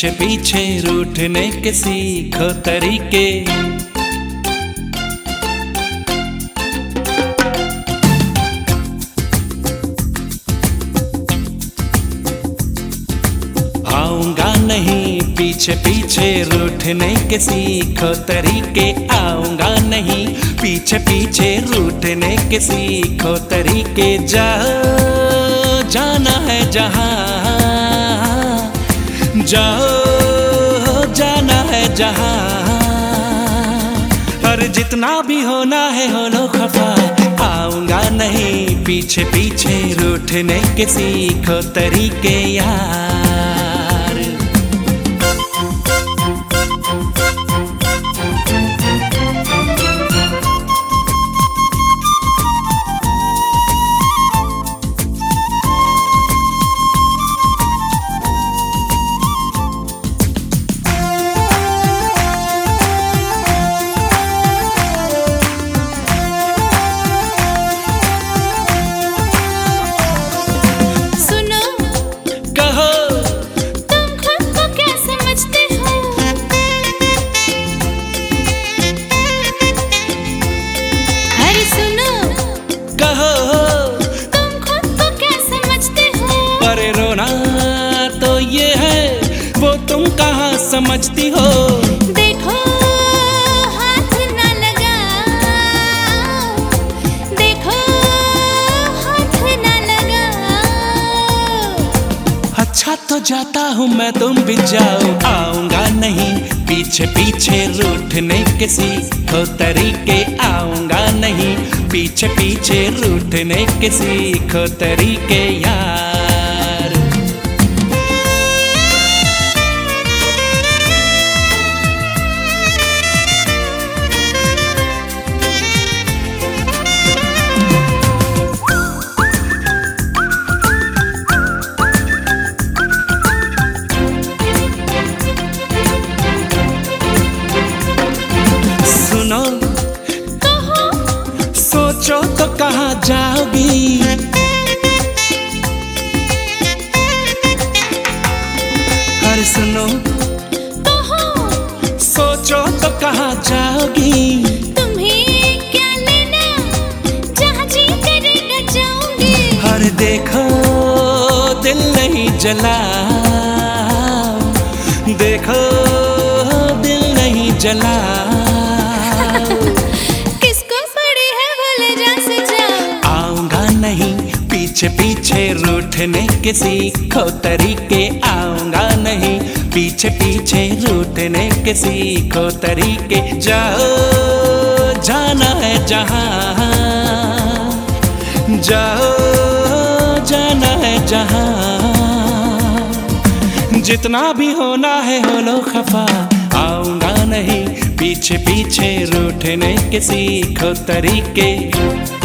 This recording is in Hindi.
पीछे पीछे रूठने के सीखो तरीके। आऊंगा नहीं पीछे पीछे रूठने के सीखो तरीके। आऊंगा नहीं पीछे पीछे रूठने के सीखो तरीके। जाओ जाना है जहां, जाओ जाना है जहां। और जितना भी होना है हो लो खफा। आऊंगा नहीं पीछे पीछे रूठने के सीखो तरीके यार। कहाँ समझती हो? देखो हाथ ना लगाओ, देखो हाथ ना लगाओ। अच्छा तो जाता हूँ मैं, तुम भी जाओ। आऊंगा नहीं पीछे पीछे रूठने के सीखो तरीके। आऊंगा नहीं पीछे पीछे रूठने के सीखो तरीके यार। सोचो तो कहाँ जाओगी? अरे सुनो सोचो तो कहाँ जाओगी? तुम्हें क्या लेना, जहाँ जी करेगा जाऊंगी। अरे देखो दिल नहीं जला, देखो दिल नहीं जला। पीछे पीछे रूठने के सीखो तरीके। आऊंगा नहीं पीछे पीछे रूठने के सीखो तरीके। जाओ जाना है जहां, जाओ जाना है जहां। जितना भी होना है हो लो खफा। आऊंगा नहीं पीछे पीछे रूठने के सीखो तरीके।